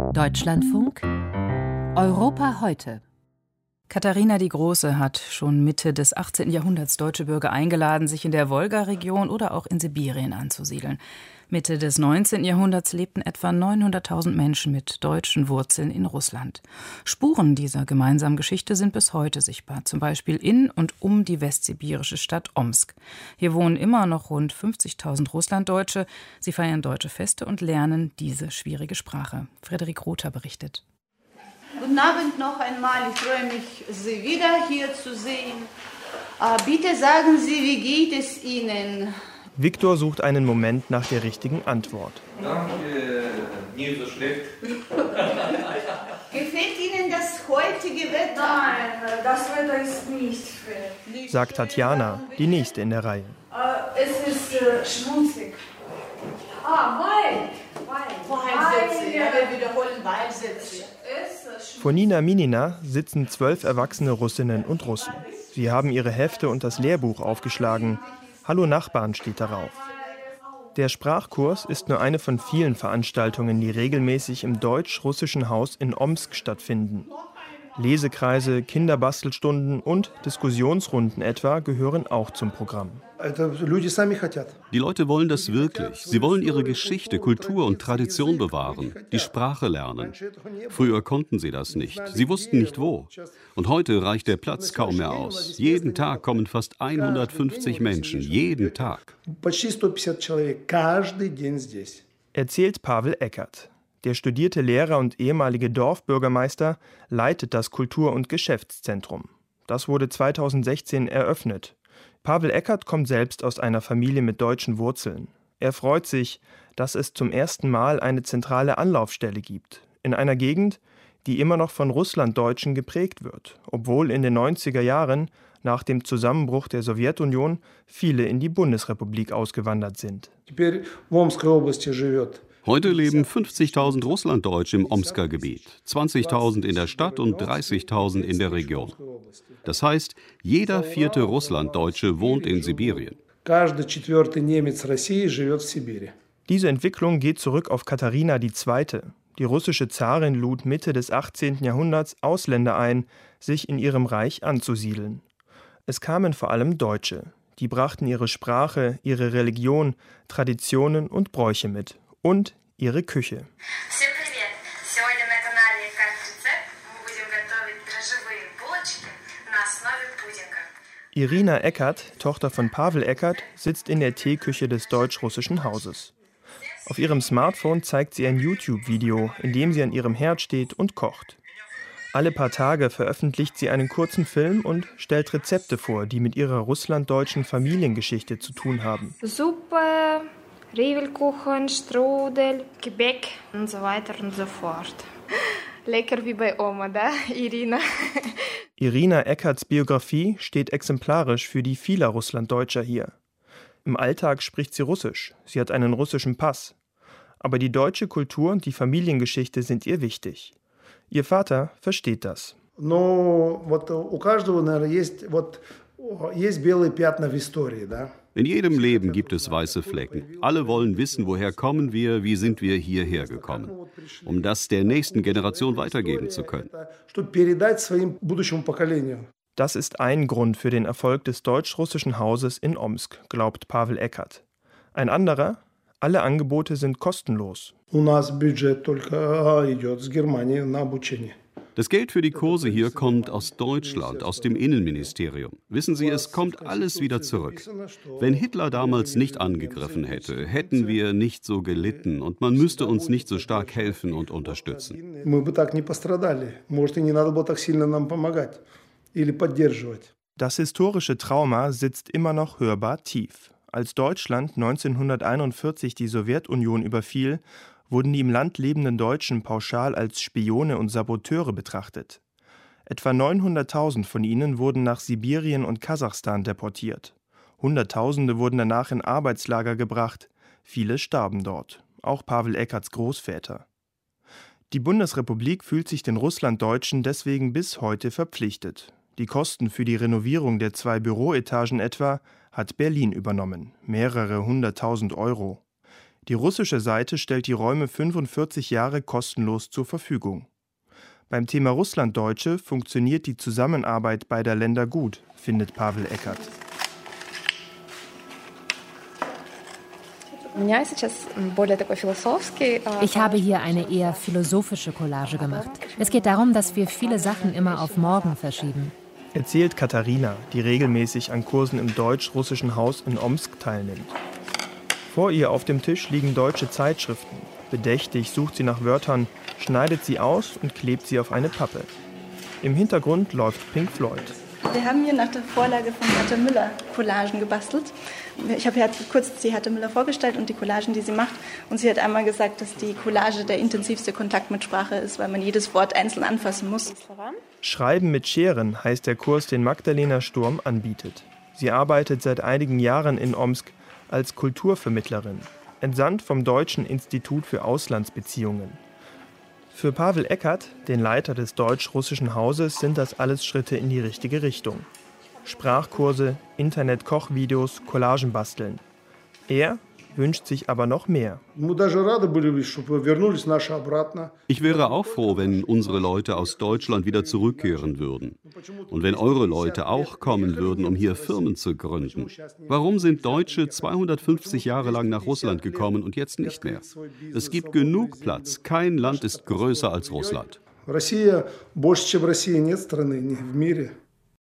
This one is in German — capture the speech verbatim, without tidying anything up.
Deutschlandfunk Europa heute. Katharina die Große hat schon Mitte des achtzehnten Jahrhunderts deutsche Bürger eingeladen, sich in der Wolga-Region oder auch in Sibirien anzusiedeln. Mitte des neunzehnten Jahrhunderts lebten etwa neunhunderttausend Menschen mit deutschen Wurzeln in Russland. Spuren dieser gemeinsamen Geschichte sind bis heute sichtbar, zum Beispiel in und um die westsibirische Stadt Omsk. Hier wohnen immer noch rund fünfzigtausend Russlanddeutsche. Sie feiern deutsche Feste und lernen diese schwierige Sprache. Frederik Rother berichtet. Guten Abend noch einmal. Ich freue mich, Sie wieder hier zu sehen. Bitte sagen Sie, wie geht es Ihnen? Viktor sucht einen Moment nach der richtigen Antwort. Danke, nicht so schlecht. Gefällt Ihnen das heutige Wetter? Nein, das Wetter ist nicht schön. Sagt Tatjana, die nächste in der Reihe. Es ist äh, schmutzig. Ah, Wein. Weilsätze, ja, wir wiederholen Weilsätze. Vor Nina Minina sitzen zwölf erwachsene Russinnen und Russen. Sie haben ihre Hefte und das Lehrbuch aufgeschlagen. Hallo Nachbarn steht darauf. Der Sprachkurs ist nur eine von vielen Veranstaltungen, die regelmäßig im deutsch-russischen Haus in Omsk stattfinden. Lesekreise, Kinderbastelstunden und Diskussionsrunden etwa gehören auch zum Programm. Die Leute wollen das wirklich. Sie wollen ihre Geschichte, Kultur und Tradition bewahren, die Sprache lernen. Früher konnten sie das nicht. Sie wussten nicht wo. Und heute reicht der Platz kaum mehr aus. Jeden Tag kommen fast hundertfünfzig Menschen. Jeden Tag. Erzählt Pavel Eckert. Der studierte Lehrer und ehemalige Dorfbürgermeister leitet das Kultur- und Geschäftszentrum. Das wurde zweitausendsechzehn eröffnet. Pavel Eckert kommt selbst aus einer Familie mit deutschen Wurzeln. Er freut sich, dass es zum ersten Mal eine zentrale Anlaufstelle gibt. In einer Gegend, die immer noch von Russlanddeutschen geprägt wird, obwohl in den neunziger Jahren, nach dem Zusammenbruch der Sowjetunion, viele in die Bundesrepublik ausgewandert sind. Heute leben fünfzigtausend Russlanddeutsche im Omsker Gebiet, zwanzigtausend in der Stadt und dreißigtausend in der Region. Das heißt, jeder vierte Russlanddeutsche wohnt in Sibirien. Diese Entwicklung geht zurück auf Katharina die Zweite. Die russische Zarin lud Mitte des achtzehnten Jahrhunderts Ausländer ein, sich in ihrem Reich anzusiedeln. Es kamen vor allem Deutsche. Die brachten ihre Sprache, ihre Religion, Traditionen und Bräuche mit. Und ihre Küche. Irina Eckert, Tochter von Pavel Eckert, sitzt in der Teeküche des deutsch-russischen Hauses. Auf ihrem Smartphone zeigt sie ein YouTube-Video, in dem sie an ihrem Herd steht und kocht. Alle paar Tage veröffentlicht sie einen kurzen Film und stellt Rezepte vor, die mit ihrer russlanddeutschen Familiengeschichte zu tun haben. Suppe, Riegelkuchen, Strudel, Gebäck und so weiter und so fort. Lecker wie bei Oma, da, Irina. Irina Eckerts Biografie steht exemplarisch für die vieler Russlanddeutscher hier. Im Alltag spricht sie Russisch, sie hat einen russischen Pass. Aber die deutsche Kultur und die Familiengeschichte sind ihr wichtig. Ihr Vater versteht das. In jedem Leben gibt es weiße Flecken. Alle wollen wissen, woher kommen wir, wie sind wir hierher gekommen, um das der nächsten Generation weitergeben zu können. Das ist ein Grund für den Erfolg des deutsch-russischen Hauses in Omsk, glaubt Pavel Eckert. Ein anderer: alle Angebote sind kostenlos. Das Geld für die Kurse hier kommt aus Deutschland, aus dem Innenministerium. Wissen Sie, es kommt alles wieder zurück. Wenn Hitler damals nicht angegriffen hätte, hätten wir nicht so gelitten und man müsste uns nicht so stark helfen und unterstützen. Das historische Trauma sitzt immer noch hörbar tief. Als Deutschland neunzehnhunderteinundvierzig die Sowjetunion überfiel, wurden die im Land lebenden Deutschen pauschal als Spione und Saboteure betrachtet. Etwa neunhunderttausend von ihnen wurden nach Sibirien und Kasachstan deportiert. Hunderttausende wurden danach in Arbeitslager gebracht. Viele starben dort, auch Pavel Eckerts Großväter. Die Bundesrepublik fühlt sich den Russlanddeutschen deswegen bis heute verpflichtet. Die Kosten für die Renovierung der zwei Büroetagen etwa hat Berlin übernommen, mehrere hunderttausend Euro. Die russische Seite stellt die Räume fünfundvierzig Jahre kostenlos zur Verfügung. Beim Thema Russlanddeutsche funktioniert die Zusammenarbeit beider Länder gut, findet Pavel Eckert. Ich habe hier eine eher philosophische Collage gemacht. Es geht darum, dass wir viele Sachen immer auf morgen verschieben. Erzählt Katharina, die regelmäßig an Kursen im deutsch-russischen Haus in Omsk teilnimmt. Vor ihr auf dem Tisch liegen deutsche Zeitschriften. Bedächtig sucht sie nach Wörtern, schneidet sie aus und klebt sie auf eine Pappe. Im Hintergrund läuft Pink Floyd. Wir haben hier nach der Vorlage von Hertha Müller Collagen gebastelt. Ich habe ja kurz die Hertha Müller vorgestellt und die Collagen, die sie macht. Und sie hat einmal gesagt, dass die Collage der intensivste Kontakt mit Sprache ist, weil man jedes Wort einzeln anfassen muss. Schreiben mit Scheren heißt der Kurs, den Magdalena Sturm anbietet. Sie arbeitet seit einigen Jahren in Omsk als Kulturvermittlerin, entsandt vom Deutschen Institut für Auslandsbeziehungen. Für Pavel Eckert, den Leiter des deutsch-russischen Hauses, sind das alles Schritte in die richtige Richtung. Sprachkurse, Internet-Kochvideos, Collagen basteln. Er wünscht sich aber noch mehr. Ich wäre auch froh, wenn unsere Leute aus Deutschland wieder zurückkehren würden. Und wenn eure Leute auch kommen würden, um hier Firmen zu gründen. Warum sind Deutsche zweihundertfünfzig Jahre lang nach Russland gekommen und jetzt nicht mehr? Es gibt genug Platz. Kein Land ist größer als Russland. Россия больше, чем Россия, нет страны в мире.